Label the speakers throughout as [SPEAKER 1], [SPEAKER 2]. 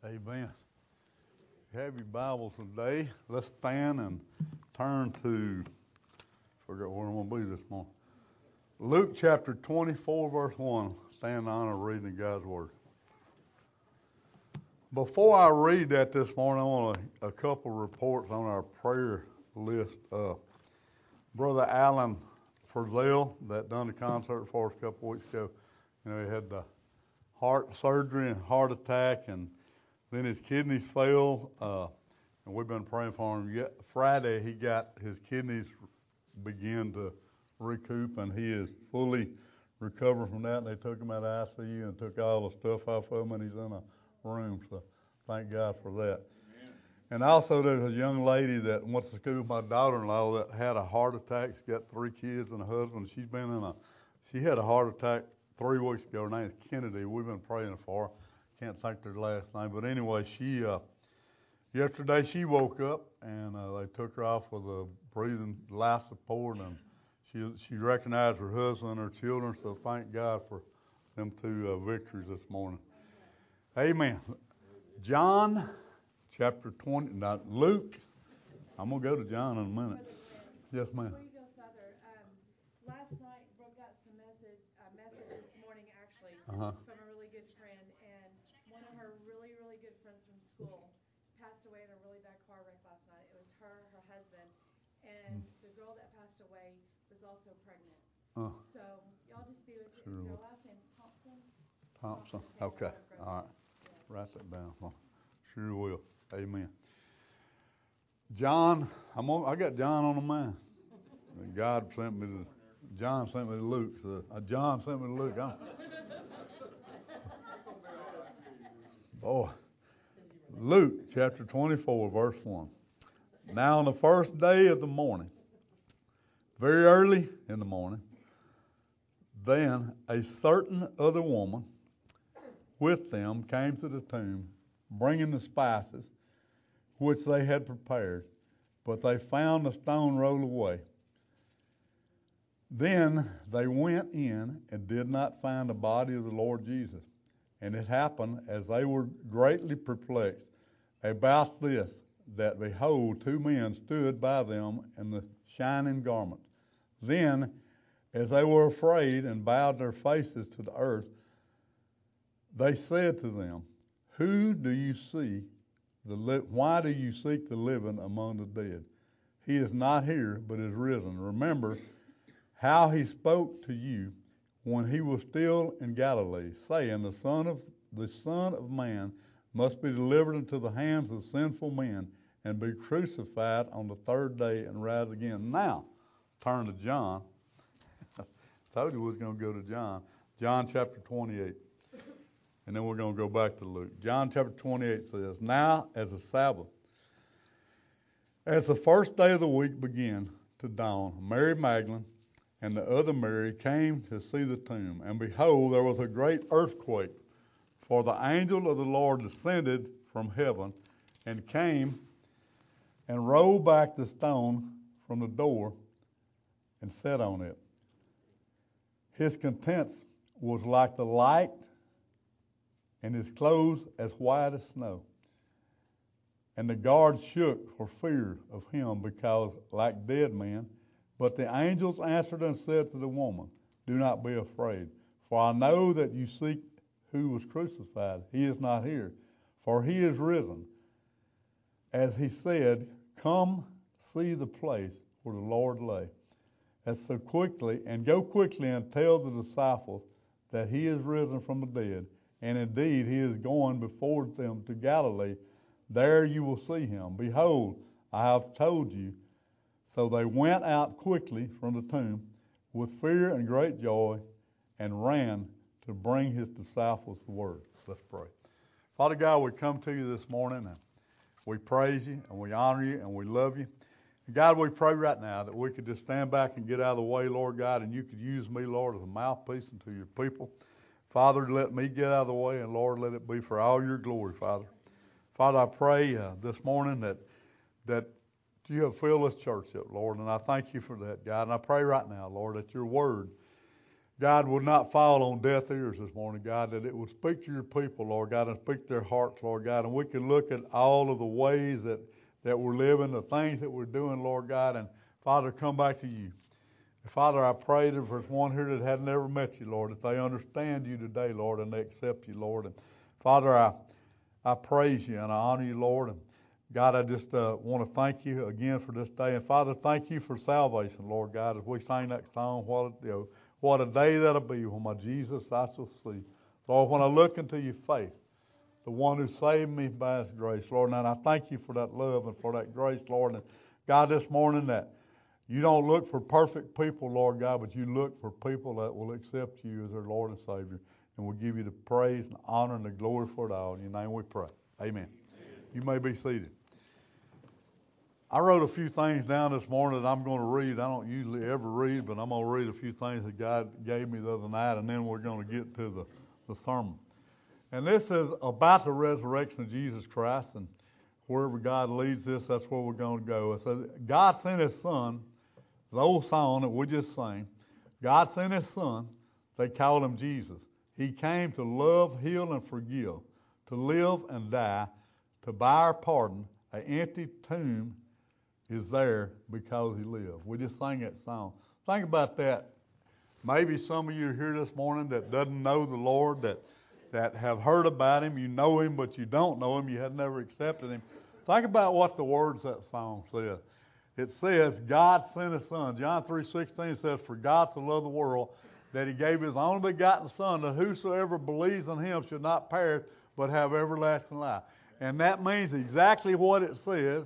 [SPEAKER 1] Amen. If you have your Bibles today, let's stand and turn to, forget where I'm going to be this morning. Luke chapter 24, verse 1. Stand in honor of reading God's Word. Before I read that this morning, I want a couple of reports on our prayer list. Brother Alan Frizzell, that done the concert for us a couple of weeks ago, he had the heart surgery and heart attack, and then his kidneys failed, and we've been praying for him. Friday, he got his kidneys begin to recoup, and he is fully recovered from that. And they took him out of ICU and took all the stuff off of him, and he's in a room. So thank God for that. Amen. And also, there's a young lady that went to school with my daughter-in-law that had a heart attack. She's got 3 kids and a husband. She had a heart attack 3 weeks ago. Her name is Kennedy. We've been praying for her. Can't think of her last name, but anyway, yesterday she woke up and they took her off with a breathing life support, and she recognized her husband and her children. So thank God for them 2 victories this morning. Amen. John chapter 20. Now Luke. I'm gonna go to John in a minute. Yes, ma'am.
[SPEAKER 2] Before you go further, last night Brooke got a message this morning actually from a really good friend, and one of her really, really good friends from school passed away in a really bad car wreck last night. It was her husband, and the girl that passed away was also pregnant. So y'all just be with it. Your last name's Thompson?
[SPEAKER 1] Thompson. Okay. All right. Yes. Write that down. Sure will. Amen. John, I got John on the mind. God sent me to John sent me to Luke. So John sent me to Luke. Boy. Luke chapter 24, verse 1. Now on the first day of the morning, very early in the morning, then a certain other woman with them came to the tomb, bringing the spices which they had prepared, but they found the stone rolled away. Then they went in and did not find the body of the Lord Jesus. And it happened, as they were greatly perplexed about this, that behold, 2 men stood by them in the shining garments. Then, as they were afraid and bowed their faces to the earth, they said to them, why do you seek the living among the dead? He is not here, but is risen. Remember how he spoke to you when he was still in Galilee, saying, the Son of Man must be delivered into the hands of sinful men and be crucified on the 3rd day and rise again. Now, turn to John. I told you we was going to go to John. John chapter 28. And then we're going to go back to Luke. John chapter 28 says, now as the Sabbath, as the first day of the week began to dawn, Mary Magdalene and the other Mary came to see the tomb. And behold, there was a great earthquake, for the angel of the Lord descended from heaven and came and rolled back the stone from the door and sat on it. His countenance was like the light, and his clothes as white as snow. And the guards shook for fear of him, because like dead men. But the angels answered and said to the woman, do not be afraid, for I know that you seek who was crucified. He is not here, for he is risen. As he said, come see the place where the Lord lay. Go quickly and tell the disciples that he is risen from the dead. And indeed, he is going before them to Galilee. There you will see him. Behold, I have told you. So they went out quickly from the tomb with fear and great joy and ran to bring his disciples the word. Let's pray. Father God, we come to you this morning and we praise you and we honor you and we love you. And God, we pray right now that we could just stand back and get out of the way, Lord God, and you could use me, Lord, as a mouthpiece unto your people. Father, let me get out of the way, and Lord, let it be for all your glory, Father. Father, I pray this morning that you have filled this church up, Lord, and I thank you for that, God. And I pray right now, Lord, that your word God, would not fall on deaf ears this morning, God, that it would speak to your people, Lord God, and speak to their hearts, Lord God, and we can look at all of the ways that we're living, the things that we're doing, Lord God, and Father, come back to you. Father, I pray that if there's one here that had never met you, Lord, that they understand you today, Lord, and they accept you, Lord. And Father, I praise you and I honor you, Lord. And God, I just want to thank you again for this day. And Father, thank you for salvation, Lord God, as we sing that song, what a day that'll be when my Jesus I shall see. Lord, when I look into your face, the one who saved me by his grace, Lord, and I thank you for that love and for that grace, Lord. And God, this morning that you don't look for perfect people, Lord God, but you look for people that will accept you as their Lord and Savior. And we'll give you the praise and honor and the glory for it all. In your name we pray. Amen. You may be seated. I wrote a few things down this morning that I'm going to read. I don't usually ever read, but I'm going to read a few things that God gave me the other night, and then we're going to get to the sermon. And this is about the resurrection of Jesus Christ, and wherever God leads this, that's where we're going to go. It says, God sent his Son, the old song that we just sang. God sent his Son. They called him Jesus. He came to love, heal, and forgive, to live and die, to buy our pardon. An empty tomb is there because he lived. We just sang that song. Think about that. Maybe some of you are here this morning that doesn't know the Lord, that have heard about him. You know him, but you don't know him. You have never accepted him. Think about what the words of that song said. It says, God sent his Son. John 3:16 says, for God so loved the world that he gave his only begotten Son, that whosoever believes in him should not perish, but have everlasting life. And that means exactly what it says.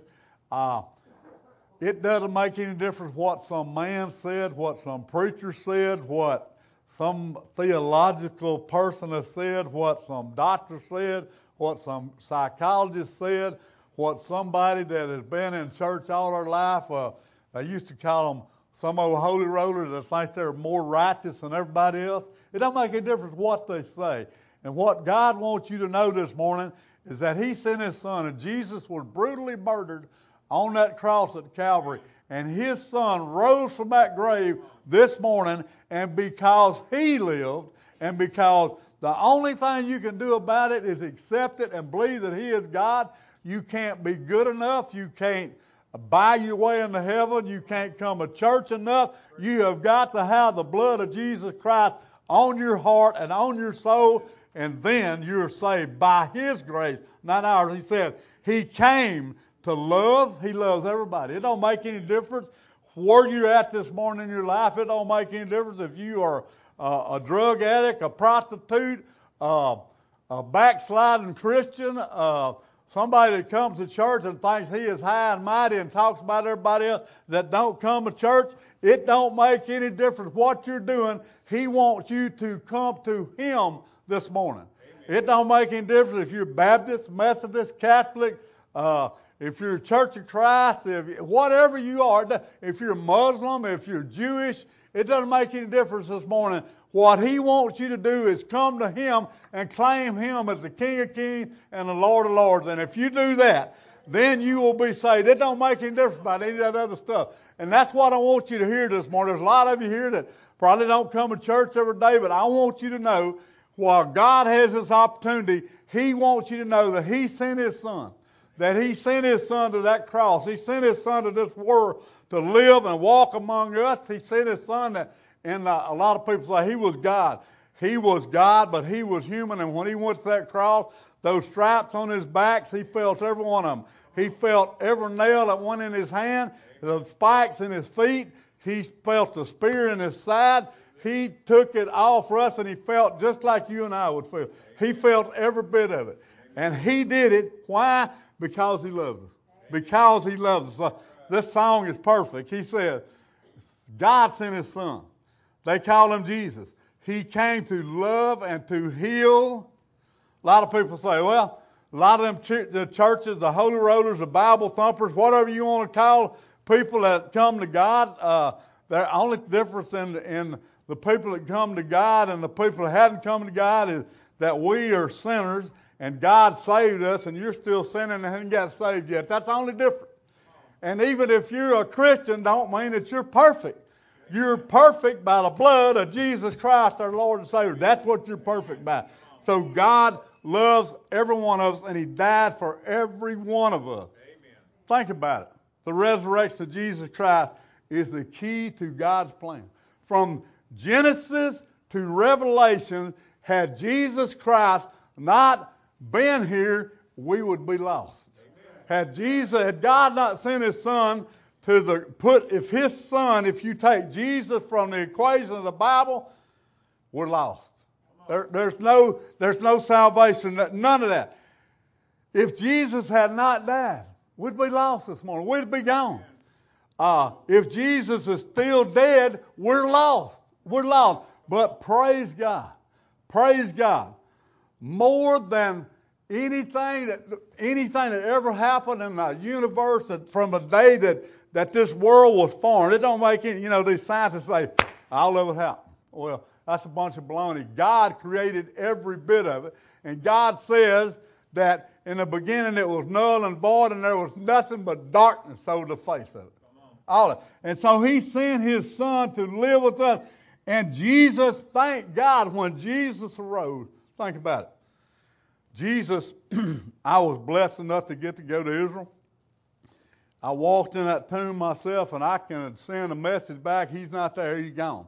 [SPEAKER 1] It doesn't make any difference what some man said, what some preacher said, what some theological person has said, what some doctor said, what some psychologist said, what somebody that has been in church all their life, they used to call them some old holy rollers that think they're more righteous than everybody else. It don't make any difference what they say. And what God wants you to know this morning is that he sent his Son, and Jesus was brutally murdered on that cross at Calvary. And his Son rose from that grave this morning, and because he lived, and because the only thing you can do about it is accept it and believe that he is God. You can't be good enough. You can't buy your way into heaven. You can't come to church enough. You have got to have the blood of Jesus Christ on your heart and on your soul, and then you're saved by his grace, not ours. He said he came to love. He loves everybody. It don't make any difference where you're at this morning in your life. It don't make any difference if you are a drug addict, a prostitute, a backsliding Christian, somebody that comes to church and thinks he is high and mighty and talks about everybody else that don't come to church. It don't make any difference what you're doing. He wants you to come to him this morning. Amen. It don't make any difference if you're Baptist, Methodist, Catholic, if you're Church of Christ, whatever you are, if you're Muslim, if you're Jewish, it doesn't make any difference this morning. What he wants you to do is come to him and claim him as the King of Kings and the Lord of Lords. And if you do that, then you will be saved. It don't make any difference about any of that other stuff. And that's what I want you to hear this morning. There's a lot of you here that probably don't come to church every day, but I want you to know while God has this opportunity, he wants you to know that he sent his Son. That he sent his Son to that cross. He sent his Son to this world to live and walk among us. He sent his Son that, and a lot of people say he was God. He was God, but he was human. And when he went to that cross, those stripes on his back, he felt every one of them. He felt every nail that went in his hand, the spikes in his feet. He felt the spear in his side. He took it all for us, and he felt just like you and I would feel. He felt every bit of it. And he did it. Why? Because he loves us. Because he loves us. So this song is perfect. He said, God sent his Son. They call him Jesus. He came to love and to heal. A lot of people say, well, a lot of them the churches, the holy rollers, the Bible thumpers, whatever you want to call people that come to God, the only difference in the people that come to God and the people that haven't come to God is that we are sinners and God saved us and you're still sinning and haven't got saved yet. That's the only difference. And even if you're a Christian, don't mean that you're perfect. You're perfect by the blood of Jesus Christ, our Lord and Savior. That's what you're perfect by. So God loves every one of us, and He died for every one of us. Amen. Think about it. The resurrection of Jesus Christ is the key to God's plan. From Genesis to Revelation, had Jesus Christ not been here, we would be lost. Had God not sent His Son if you take Jesus from the equation of the Bible, we're lost. There's no salvation, none of that. If Jesus had not died, we'd be lost this morning. We'd be gone. If Jesus is still dead, we're lost. We're lost. But praise God. Praise God. More than anything that ever happened in the universe from the day that this world was formed. It don't make any, these scientists say, all of it happened. Well, that's a bunch of baloney. God created every bit of it. And God says that in the beginning it was null and void and there was nothing but darkness over the face of it. All of it. And so He sent His Son to live with us. And Jesus, thank God, when Jesus arose, think about it. Jesus, I was blessed enough to get to go to Israel. I walked in that tomb myself, and I can send a message back. He's not there. He's gone.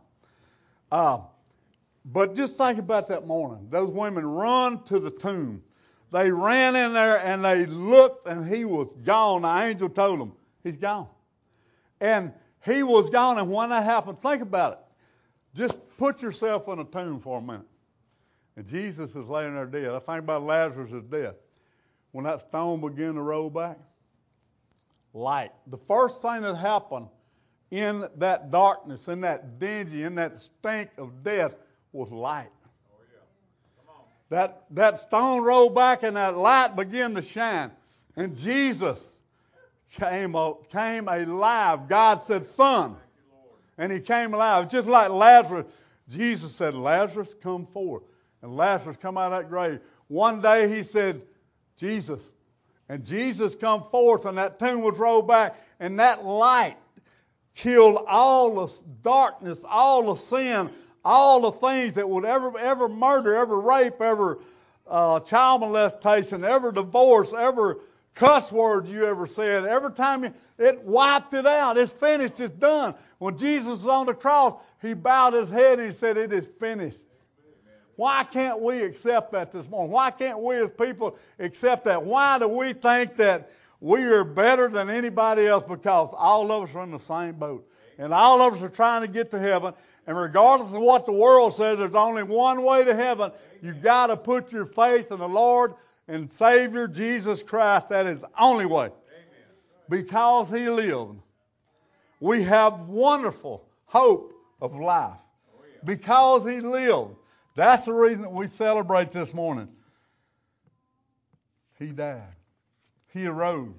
[SPEAKER 1] But just think about that morning. Those women run to the tomb. They ran in there, and they looked, and He was gone. The angel told them, He's gone. And He was gone, and when that happened, think about it. Just put yourself in a tomb for a minute. And Jesus is laying there dead. I think about Lazarus' death. When that stone began to roll back, light. The first thing that happened in that darkness, in that dingy, in that stink of death was light. Oh, yeah. Come on. That stone rolled back and that light began to shine. And Jesus came alive. God said, Son. And He came alive. Just like Lazarus. Jesus said, Lazarus, come forth. And Lazarus come out of that grave. One day He said, Jesus. And Jesus come forth and that tomb was rolled back. And that light killed all the darkness, all the sin, all the things that would ever murder, ever rape, ever child molestation, ever divorce, ever cuss word you ever said. Every time it wiped it out. It's finished. It's done. When Jesus was on the cross, He bowed His head and He said, it is finished. Why can't we accept that this morning? Why can't we as people accept that? Why do we think that we are better than anybody else? Because all of us are in the same boat. And all of us are trying to get to heaven. And regardless of what the world says, there's only one way to heaven. You've got to put your faith in the Lord and Savior Jesus Christ. That is the only way. Because He lived, we have wonderful hope of life. Because He lived. That's the reason that we celebrate this morning. He died. He arose.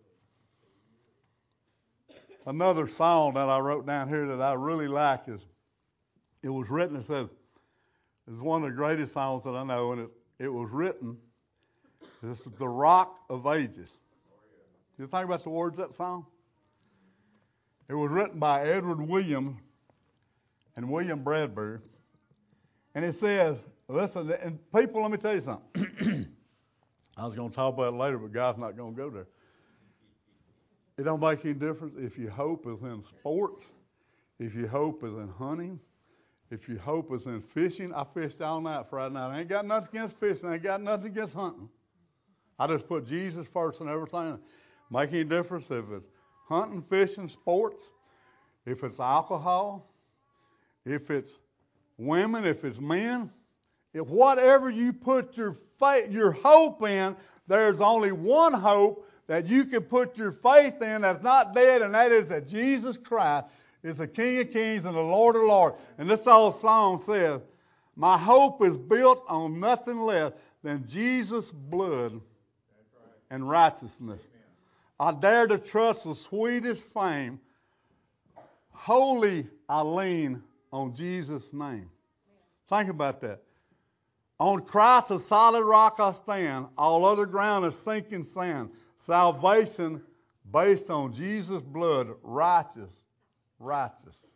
[SPEAKER 1] Another song that I wrote down here that I really like it was written, it says, it's one of the greatest songs that I know, and it was written, this is The Rock of Ages. You think about the words of that song? It was written by Edward Williams and William Bradbury. And it says, listen, and people, let me tell you something. I was going to talk about it later, but God's not going to go there. It don't make any difference if your hope is in sports, if your hope is in hunting, if your hope is in fishing. I fished all night Friday night. I ain't got nothing against fishing. I ain't got nothing against hunting. I just put Jesus first in everything. Make any difference if it's hunting, fishing, sports, if it's alcohol, if it's women, if it's men, if whatever you put your faith, your hope in, there's only one hope that you can put your faith in that's not dead, and that is that Jesus Christ is the King of Kings and the Lord of Lords. And this old song says, my hope is built on nothing less than Jesus' blood and righteousness. I dare to trust the sweetest fame. Wholly I lean on Jesus' name. Think about that. On Christ, a solid rock I stand. All other ground is sinking sand. Salvation based on Jesus' blood, righteous.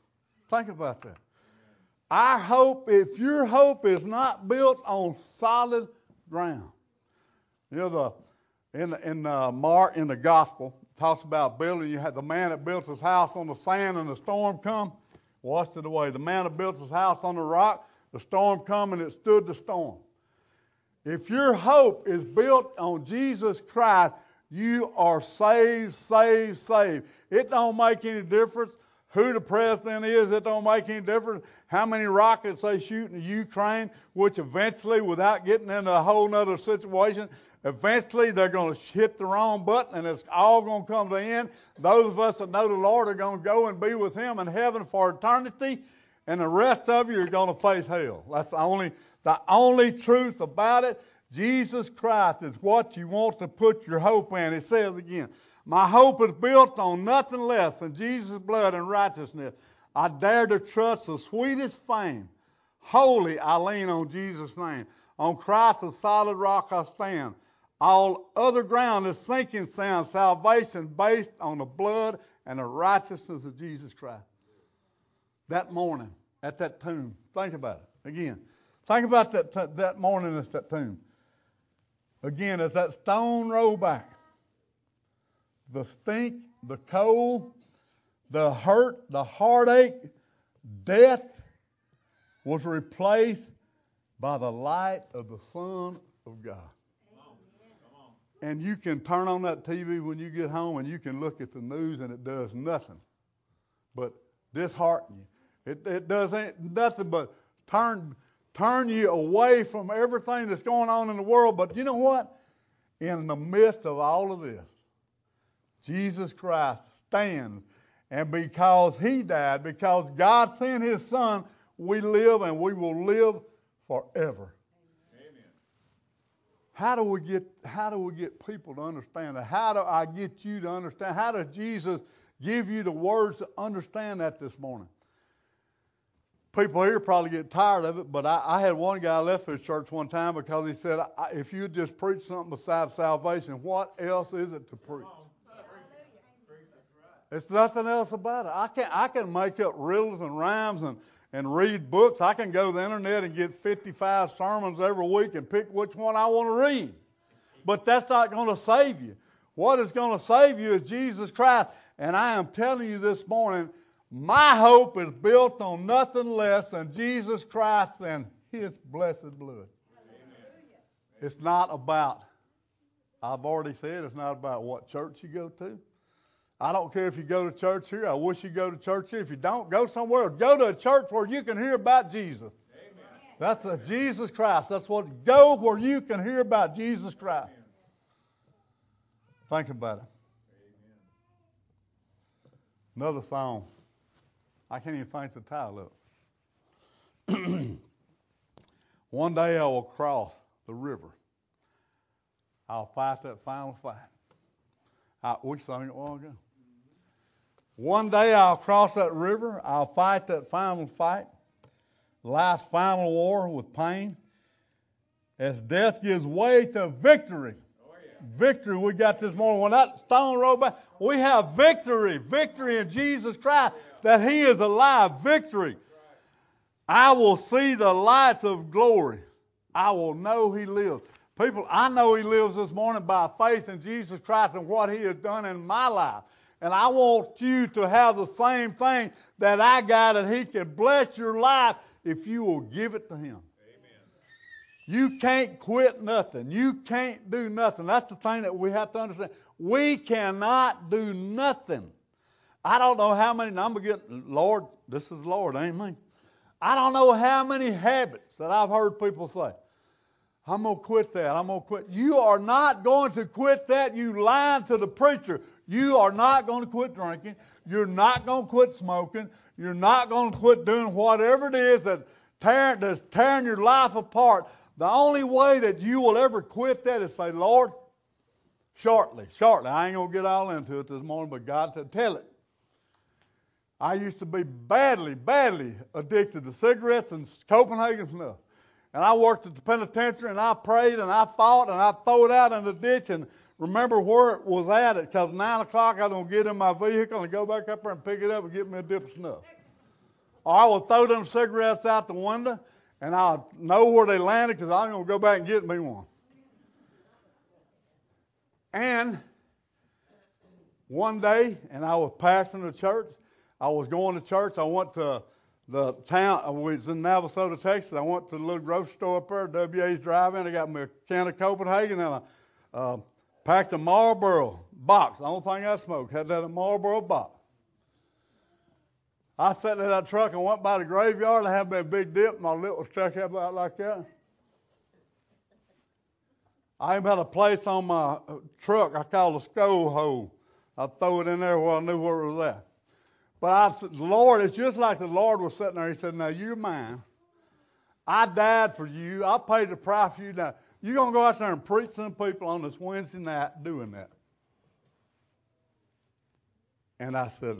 [SPEAKER 1] Think about that. Our hope, if your hope is not built on solid ground. You know, in Mark, in the gospel, it talks about building. You had the man that built his house on the sand and the storm come, washed it away. The man that built his house on the rock, the storm come and it stood the storm. If your hope is built on Jesus Christ, you are saved, saved, saved. It don't make any difference who the president is. It don't make any difference how many rockets they shoot in Ukraine, which eventually, without getting into a whole other situation, eventually they're going to hit the wrong button and it's all going to come to an end. Those of us that know the Lord are going to go and be with Him in heaven for eternity, and the rest of you are going to face hell. That's the only truth about it. Jesus Christ is what you want to put your hope in. It says again, my hope is built on nothing less than Jesus' blood and righteousness. I dare to trust the sweetest fame. Wholly I lean on Jesus' name. On Christ the solid rock I stand. All other ground is sinking sand. Salvation based on the blood and the righteousness of Jesus Christ. That morning at that tomb. Think about it again. Think about that morning at that tomb. Again, as that stone rolled back, the stink, the cold, the hurt, the heartache, death was replaced by the light of the Son of God. And you can turn on that TV when you get home and you can look at the news and it does nothing but dishearten you. It does nothing but turn you away from everything that's going on in the world. But you know what? In the midst of all of this, Jesus Christ stands. And because He died, because God sent His Son, we live and we will live forever. Amen. How do we get people to understand that? How do I get you to understand? How does Jesus give you the words to understand that this morning? People here probably get tired of it, but I had one guy left his church one time because he said, if you just preach something besides salvation, what else is it to preach? It's nothing else about it. I can make up riddles and rhymes and read books. I can go to the internet and get 55 sermons every week and pick which one I want to read. But that's not going to save you. What is going to save you is Jesus Christ. And I am telling you this morning, my hope is built on nothing less than Jesus Christ and His blessed blood. Amen. It's not about, I've already said, it's not about what church you go to. I don't care if you go to church here. I wish you go to church here. If you don't, go somewhere. Go to a church where you can hear about Jesus. Amen. That's Jesus Christ. That's what. Go where you can hear about Jesus Christ. Amen. Think about it. Amen. Another song. I can't even think the title of it. One day I will cross the river. I'll fight that final fight. We sang it a while ago. One day I'll cross that river. I'll fight that final fight. Life's final war with pain. As death gives way to victory. Oh, yeah. Victory we got this morning. When that stone rolled back, we have victory. Victory in Jesus Christ. That He is alive. Victory. I will see the lights of glory. I will know He lives. People, I know He lives this morning by faith in Jesus Christ and what He has done in my life. And I want you to have the same thing that I got, and He can bless your life if you will give it to Him. Amen. You can't quit nothing. You can't do nothing. That's the thing that we have to understand. We cannot do nothing. I don't know how many, Lord, this is Lord, ain't me. I don't know how many habits that I've heard people say, I'm going to quit that. I'm going to quit. You are not going to quit that. You lying to the preacher. You are not going to quit drinking. You're not going to quit smoking. You're not going to quit doing whatever it is that's tearing your life apart. The only way that you will ever quit that is say, Lord, shortly. I ain't going to get all into it this morning, but God said, tell it. I used to be badly addicted to cigarettes and Copenhagen snuff. And I worked at the penitentiary, and I prayed, and I fought, and I threw it out in the ditch, and remember where it was at. Because 9 o'clock, I was going to get in my vehicle and go back up there and pick it up and get me a dip of snuff. Or I would throw them cigarettes out the window, and I'd know where they landed because I'm going to go back and get me one. And one day, and I was pastoring the church. I was going to church. I went to the town. We was in Navasota, Texas. I went to the little grocery store up there, WA's Drive-In. I got me a can of Copenhagen and a packed a Marlboro box. The only thing I smoked had that a Marlboro box. I sat in that truck and went by the graveyard. I had me a big dip. My lip was stuck out like that. I even had a place on my truck I called a skull hole. I'd throw it in there where I knew where it was at. But I said, Lord, it's just like the Lord was sitting there. He said, now you're mine. I died for you. I paid the price for you. Now, you're going to go out there and preach to some people on this Wednesday night doing that. And I said,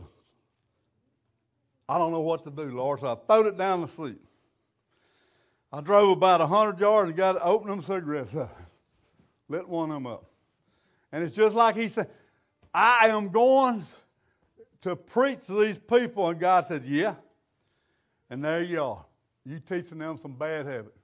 [SPEAKER 1] I don't know what to do, Lord. So I throwed it down the seat. I drove about 100 yards and got to open them cigarettes up. Lit one of them up. And it's just like he said, I am going to preach to these people. And God says, yeah. And there you are. You teaching them some bad habits.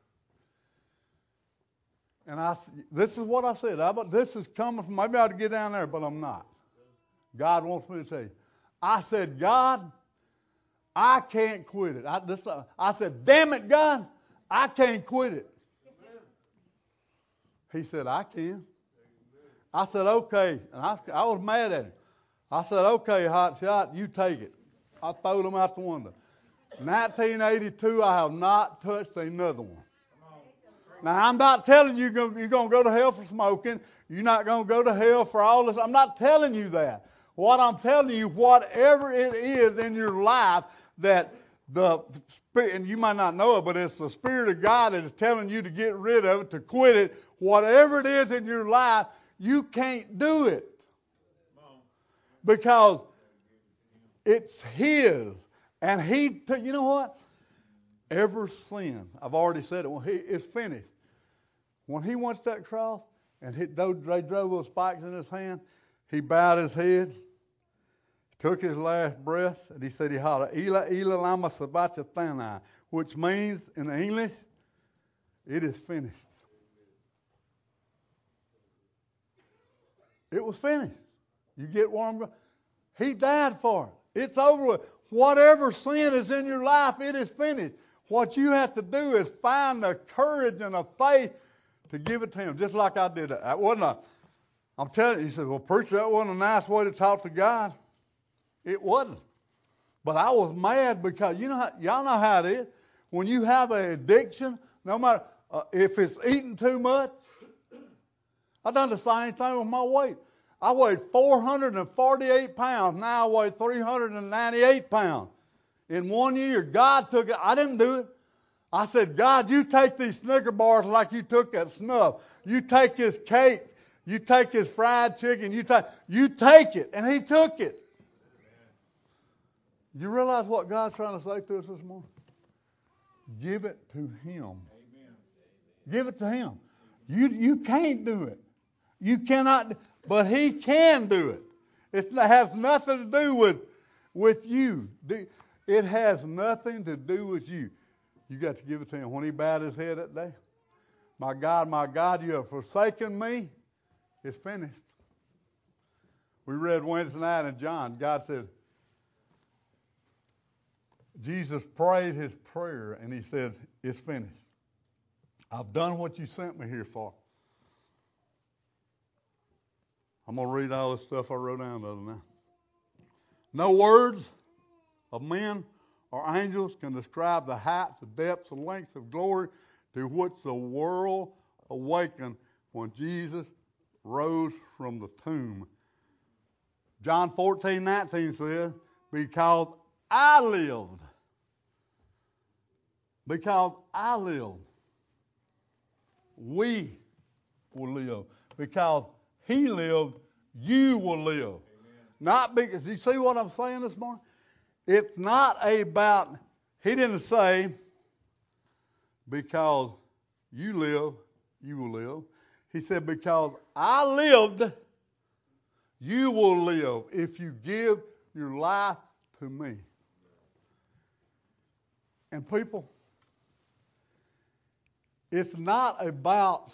[SPEAKER 1] And this is what I said. This is coming from, maybe I ought to get down there, but I'm not. God wants me to tell you. I said, God, I can't quit it. I said, damn it, God, I can't quit it. He said, I can. I said, okay. And I was mad at him. I said, okay, hot shot, you take it. I threw them out the window. 1982, I have not touched another one. Now, I'm not telling you you're going to go to hell for smoking. You're not going to go to hell for all this. I'm not telling you that. What I'm telling you, whatever it is in your life that the Spirit, and you might not know it, but it's the Spirit of God that is telling you to get rid of it, to quit it. Whatever it is in your life, you can't do it. Because it's His. And you know what? Every sin, I've already said it, it's finished. When He went to that cross and they drove those spikes in His hand, He bowed His head, took His last breath, and He said, He hollered, Eli, Eli, lama sabachthani, which means in English, it is finished. It was finished. You get where I'm going? He died for it. It's over with. Whatever sin is in your life, it is finished. What you have to do is find the courage and the faith to give it to Him, just like I did. I'm telling you, he said, well, preacher, that wasn't a nice way to talk to God. It wasn't. But I was mad because, y'all know how it is. When you have an addiction, no matter if it's eating too much, I've done the same thing with my weight. I weighed 448 pounds. Now I weigh 398 pounds. In 1 year, God took it. I didn't do it. I said, God, you take these Snicker bars like you took that snuff. You take this cake. You take this fried chicken. You take it. And He took it. You realize what God's trying to say to us this morning? Give it to Him. Amen. Give it to Him. You can't do it. You cannot, but He can do it. It has nothing to do with you. It has nothing to do with you. You got to give it to Him. When He bowed His head that day, my God, you have forsaken me. It's finished. We read Wednesday night in John. God said, Jesus prayed His prayer and He said, it's finished. I've done what you sent me here for. I'm going to read all this stuff I wrote down the other night. No words of men or angels can describe the heights, the depths, and lengths of glory to which the world awakened when Jesus rose from the tomb. John 14:19 says, because I lived. Because I lived. We will live. Because He lived, you will live. Amen. Not because, you see what I'm saying this morning? It's not about, He didn't say, because you live, you will live. He said, because I lived, you will live if you give your life to me. And people, it's not about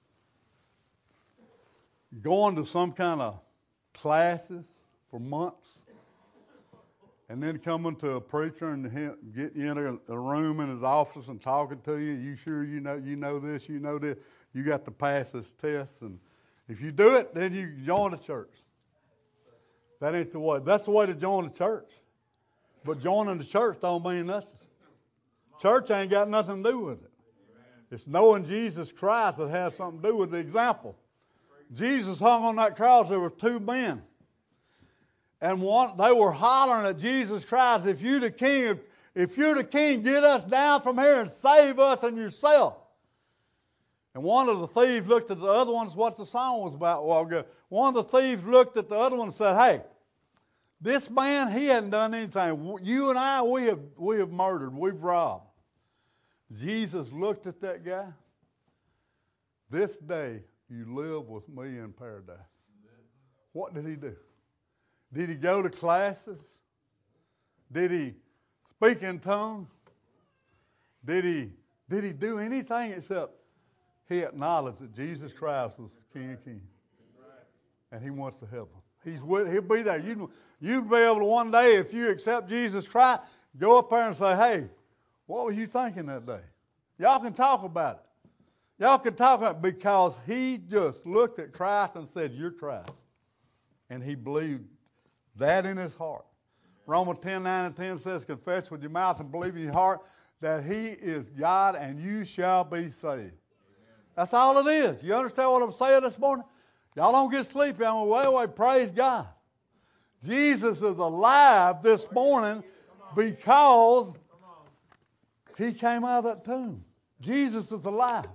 [SPEAKER 1] going to some kind of classes for months and then coming to a preacher and getting you in a room in his office and talking to you. You sure you know this, you know this. You got to pass this test, and if you do it, then you join the church. That ain't the way. That's the way to join the church. But joining the church don't mean nothing. Church ain't got nothing to do with it. It's knowing Jesus Christ that has something to do with the example. Jesus hung on that cross. There were two men. And they were hollering at Jesus Christ, if you're the king, get us down from here and save us and yourself. And one of the thieves looked at the other one, what the song was about a while ago. One of the thieves looked at the other one and said, hey, this man, he hadn't done anything. You and I, we have murdered, we've robbed. Jesus looked at that guy. This day you live with me in paradise. What did he do? Did he go to classes? Did he speak in tongues? Did he do anything except he acknowledged that Jesus Christ was King of Kings? And he wants to help him. He'll be there. You'll be able to one day, if you accept Jesus Christ, go up there and say, hey, what were you thinking that day? Y'all can talk about it. Y'all can talk about it because he just looked at Christ and said, you're Christ. And he believed that in his heart. Romans 10:9-10 says, confess with your mouth and believe in your heart that he is God and you shall be saved. Amen. That's all it is. You understand what I'm saying this morning? Y'all don't get sleepy. I'm away. Praise God. Jesus is alive this morning because he came out of that tomb. Jesus is alive.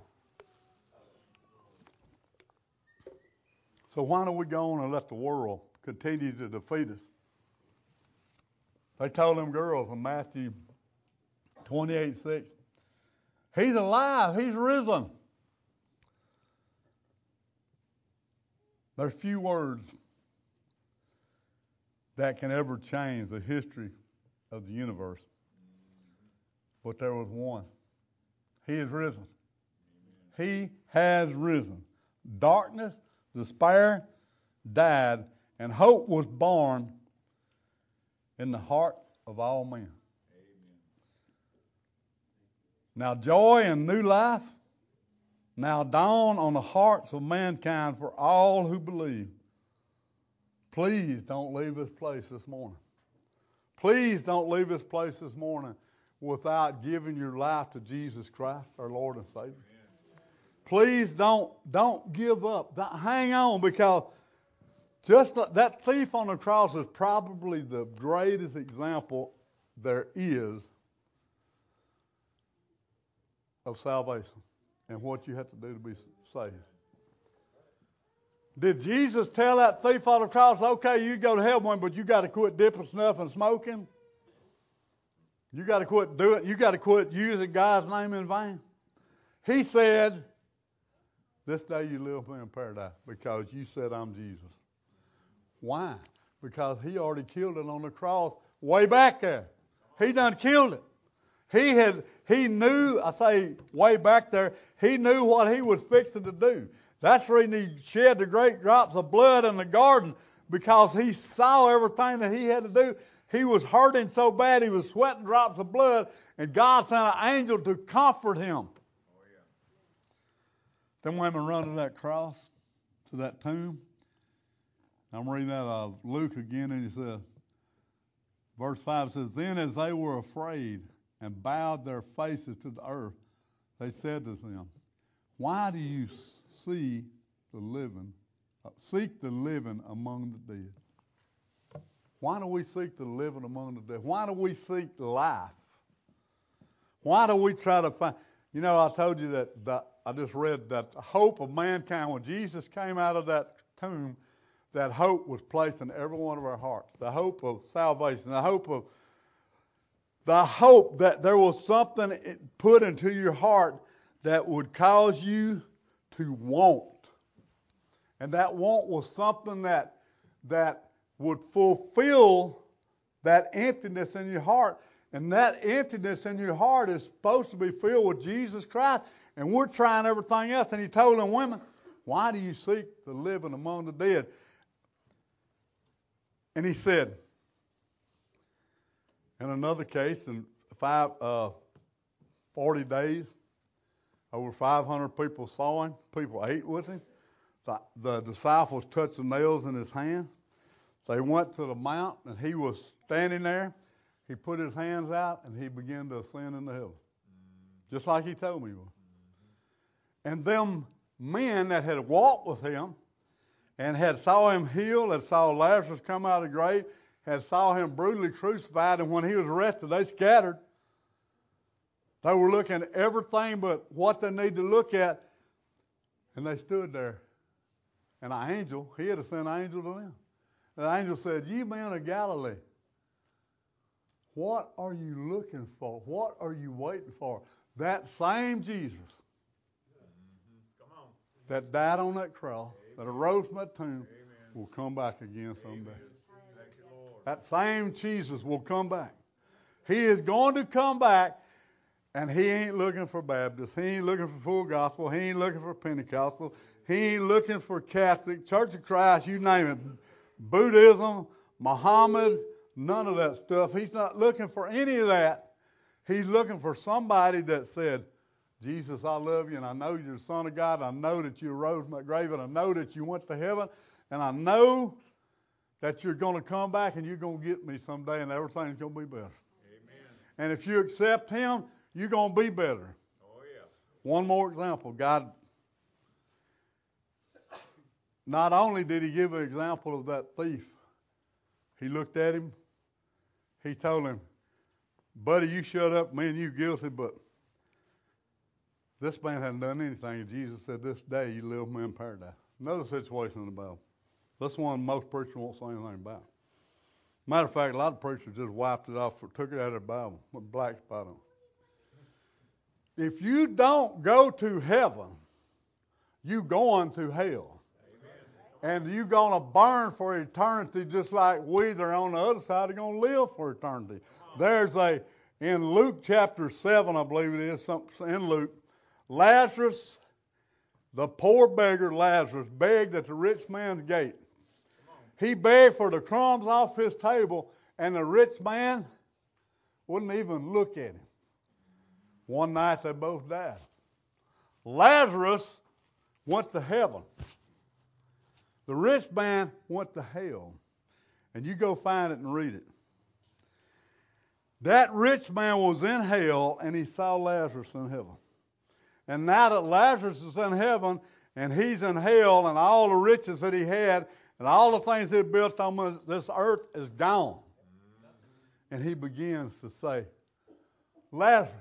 [SPEAKER 1] So why don't we go on and let the world continue to defeat us? They told them girls in Matthew 28:6, he's alive, he's risen. There's few words that can ever change the history of the universe. But there was one. He is risen. He has risen. Darkness, despair died, and hope was born in the heart of all men. Amen. Now joy and new life now dawn on the hearts of mankind for all who believe. Please don't leave this place this morning. Please don't leave this place this morning without giving your life to Jesus Christ, our Lord and Savior. Amen. Please don't give up. Don't hang on, because just that thief on the cross is probably the greatest example there is of salvation and what you have to do to be saved. Did Jesus tell that thief on the cross, okay, you go to heaven, but you got to quit dipping snuff and smoking? You got to quit doing. You got to quit using God's name in vain? He said, this day you live in paradise because you said I'm Jesus. Why? Because he already killed it on the cross way back there. He done killed it. He knew, I say way back there, he knew what he was fixing to do. That's the reason he shed the great drops of blood in the garden, because he saw everything that he had to do. He was hurting so bad, he was sweating drops of blood, and God sent an angel to comfort him. Oh, yeah. Them women run to that cross, to that tomb. I'm reading that of Luke again, and he says, verse 5 says, then as they were afraid and bowed their faces to the earth, they said to them, why do you seek the living among the dead? Why do we seek the living among the dead? Why do we seek life? Why do we try to find? You know, I told you that I just read that the hope of mankind, when Jesus came out of that tomb, that hope was placed in every one of our hearts. The hope of salvation, the hope that there was something put into your heart that would cause you to want. And that want was something that would fulfill that emptiness in your heart. And that emptiness in your heart is supposed to be filled with Jesus Christ. And we're trying everything else. And he told them women, why do you seek the living among the dead? And he said, in another case, in 40 days, over 500 people saw him. People ate with him. The disciples touched the nails in his hands. They went to the mount, and he was standing there. He put his hands out, and he began to ascend into heaven, just like he told me he would. And them men that had walked with him and had saw him healed, had saw Lazarus come out of the grave, had saw him brutally crucified, and when he was arrested, they scattered. They were looking at everything but what they need to look at, and they stood there. And an angel, he had to send an angel to them. The angel said, "Ye men of Galilee, what are you looking for? What are you waiting for?" That same Jesus that died on that cross, that arose from that tomb, will come back again someday. That same Jesus will come back. He is going to come back, and he ain't looking for Baptists. He ain't looking for full gospel. He ain't looking for Pentecostal. He ain't looking for Catholic, Church of Christ, you name it. Buddhism, Muhammad, none of that stuff. He's not looking for any of that. He's looking for somebody that said, Jesus, I love you, and I know you're the Son of God. I know that you arose from that grave, and I know that you went to heaven, and I know that you're going to come back, and you're going to get me someday, and everything's going to be better. Amen. And if you accept him, you're going to be better. Oh, yeah. One more example. God, not only did he give an example of that thief, he looked at him. He told him, "Buddy, you shut up. Me and you guilty, but this man hadn't done anything." And Jesus said, "This day you live with me in paradise." Another situation in the Bible. That's one most preachers won't say anything about. Matter of fact, a lot of preachers just wiped it off, or took it out of their Bible with a black spot on it. If you don't go to heaven, you going to hell. And you're going to burn for eternity just like we that are on the other side are going to live for eternity. There's in Luke chapter 7, I believe it is, something in Luke, Lazarus, the poor beggar Lazarus, begged at the rich man's gate. He begged for the crumbs off his table, and the rich man wouldn't even look at him. One night they both died. Lazarus went to heaven. The rich man went to hell. And you go find it and read it. That rich man was in hell, and he saw Lazarus in heaven. And now that Lazarus is in heaven, and he's in hell, and all the riches that he had, and all the things he had built on this earth is gone. And he begins to say, "Lazarus,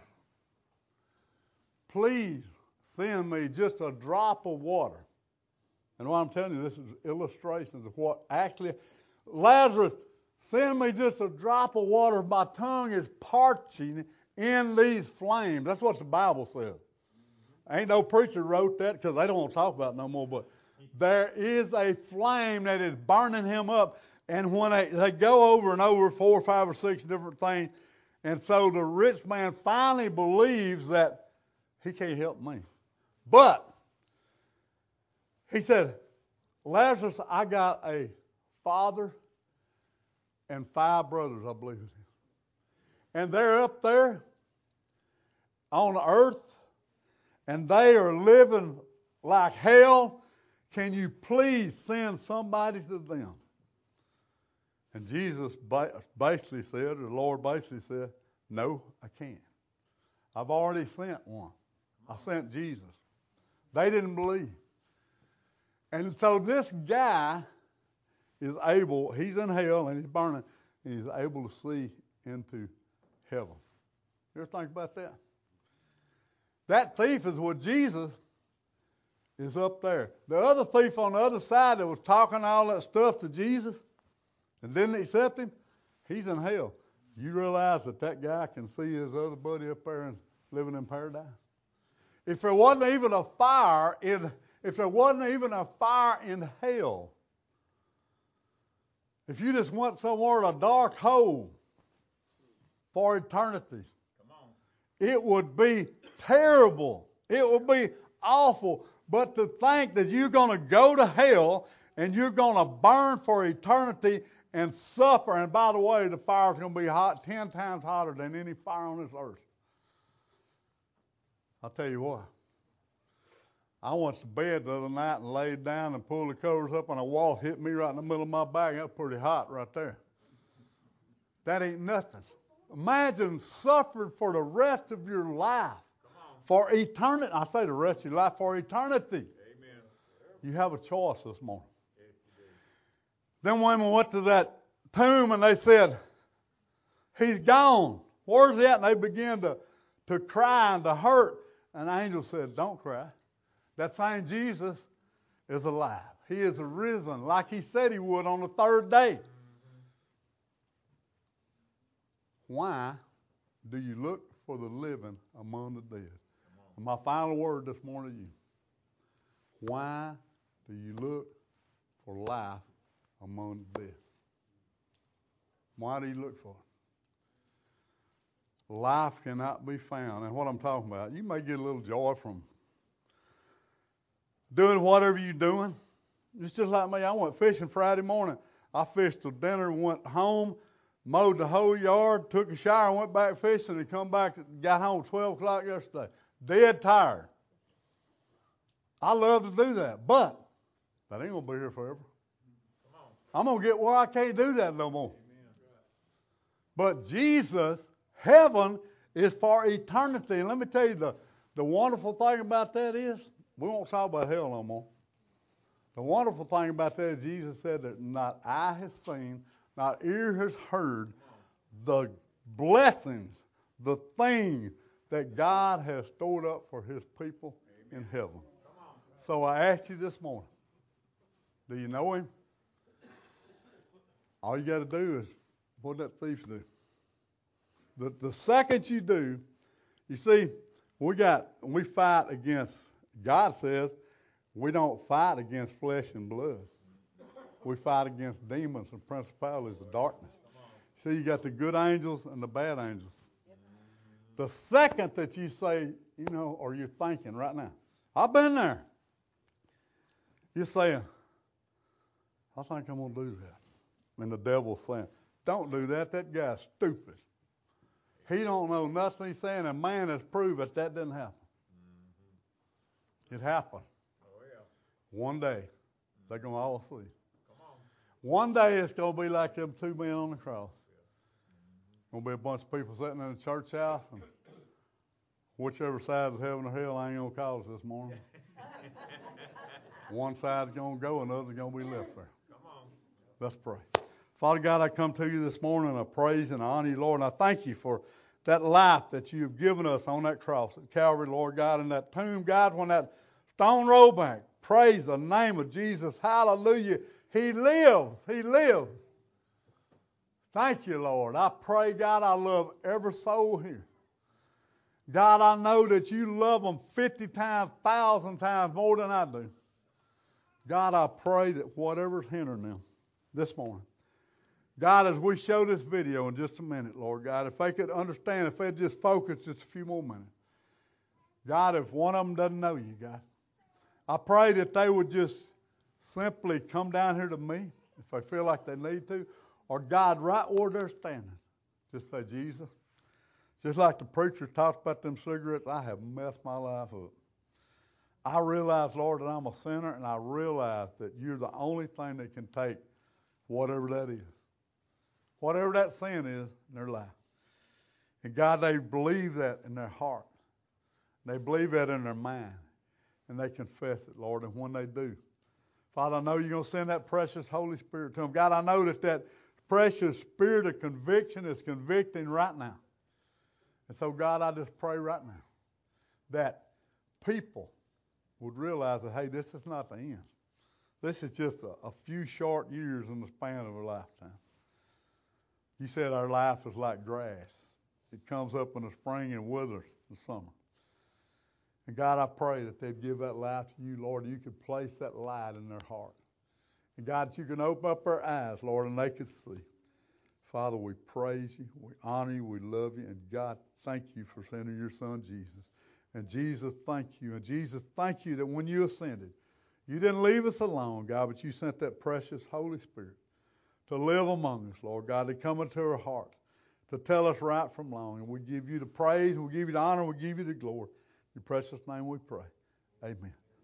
[SPEAKER 1] please send me just a drop of water." And what I'm telling you, this is illustrations of what actually, Lazarus, send me just a drop of water. My tongue is parching in these flames. That's what the Bible says. Ain't no preacher wrote that because they don't want to talk about it no more. But there is a flame that is burning him up. And when they go over and over 4, 5, or 6 different things, and so the rich man finally believes that he can't help me. But he said, "Lazarus, I got a father and 5 brothers, I believe it is. And they're up there on earth, and they are living like hell. Can you please send somebody to them?" And Jesus basically said, or the Lord basically said, "No, I can't. I've already sent one. I sent Jesus." They didn't believe. And so this guy is able, he's in hell and he's burning, and he's able to see into heaven. You ever think about that? That thief is with Jesus, is up there. The other thief on the other side that was talking all that stuff to Jesus and didn't accept him, he's in hell. You realize that guy can see his other buddy up there and living in paradise? If there wasn't even a fire in hell, if you just went somewhere in a dark hole, for eternity. It would be terrible. It would be awful. But to think that you're going to go to hell and you're going to burn for eternity and suffer. And by the way, the fire's going to be hot, 10 times hotter than any fire on this earth. I'll tell you what. I went to bed the other night and laid down and pulled the covers up, and a wall hit me right in the middle of my back. That's pretty hot right there. That ain't nothing. Imagine suffering for the rest of your life. For eternity. I say the rest of your life, for eternity. Amen. You have a choice this morning. Yes, them women went to that tomb and they said, he's gone. Where's he at? And they began to cry and to hurt. And the angel said, don't cry. That same Jesus is alive. He is arisen like he said he would on the third day. Why do you look for the living among the dead? And my final word this morning to you. Why do you look for life among the dead? Why do you look for it? Life cannot be found. And what I'm talking about, you may get a little joy from doing whatever you're doing. It's just like me. I went fishing Friday morning. I fished till dinner, went home, mowed the whole yard, took a shower, went back fishing, and come back, got home at 12 o'clock yesterday. Dead tired. I love to do that, but that ain't going to be here forever. I'm going to get where I can't do that no more. But Jesus, heaven is for eternity. And let me tell you, the wonderful thing about that is, we won't talk about hell no more. The wonderful thing about that is Jesus said that not eye has seen, not ear has heard the blessings, the things that God has stored up for his people in heaven. So I ask you this morning, do you know him? All you got to do is what did that thief do? The second you do, you see, we fight against, God says, we don't fight against flesh and blood. We fight against demons and principalities of darkness. See, you got the good angels and the bad angels. The second that you say, or you're thinking right now, I've been there. You're saying, I think I'm going to do that. And the devil's saying, don't do that. That guy's stupid. He don't know nothing he's saying, and man has proved that didn't happen. It happened. Oh, yeah. One day, they're going to all see. One day it's going to be like them two men on the cross. Going to be a bunch of people sitting in a church house, and whichever side is heaven or hell, I ain't going to call us this morning. One side's going to go, and the other's going to be left there. Let's pray. Father God, I come to you this morning, and I praise and I honor you, Lord, and I thank you for that life that you've given us on that cross at Calvary, Lord God, in that tomb, God, when that stone rolled back. Praise the name of Jesus. Hallelujah. He lives. He lives. Thank you, Lord. I pray, God, I love every soul here. God, I know that you love them 50 times, 1,000 times more than I do. God, I pray that whatever's hindering them this morning, God, as we show this video in just a minute, Lord God, if they could understand, if they'd just focus just a few more minutes. God, if one of them doesn't know you, God, I pray that they would just simply come down here to me if they feel like they need to, or God, right where they're standing, just say, Jesus, just like the preacher talks about them cigarettes, I have messed my life up. I realize, Lord, that I'm a sinner, and I realize that you're the only thing that can take whatever that is. Whatever that sin is in their life. And God, they believe that in their heart. They believe that in their mind. And they confess it, Lord. And when they do, Father, I know you're going to send that precious Holy Spirit to them. God, I know that precious spirit of conviction is convicting right now. And so, God, I just pray right now that people would realize that, hey, this is not the end. This is just a few short years in the span of a lifetime. You said our life is like grass. It comes up in the spring and withers in the summer. And God, I pray that they'd give that life to you, Lord, and you could place that light in their heart. And God, that you can open up their eyes, Lord, and they could see. Father, we praise you, we honor you, we love you, and God, thank you for sending your son, Jesus. And Jesus, thank you. And Jesus, thank you that when you ascended, you didn't leave us alone, God, but you sent that precious Holy Spirit to live among us, Lord God, to come into our hearts, to tell us right from wrong. And we give you the praise, and we give you the honor, and we give you the glory. In your precious name we pray. Amen.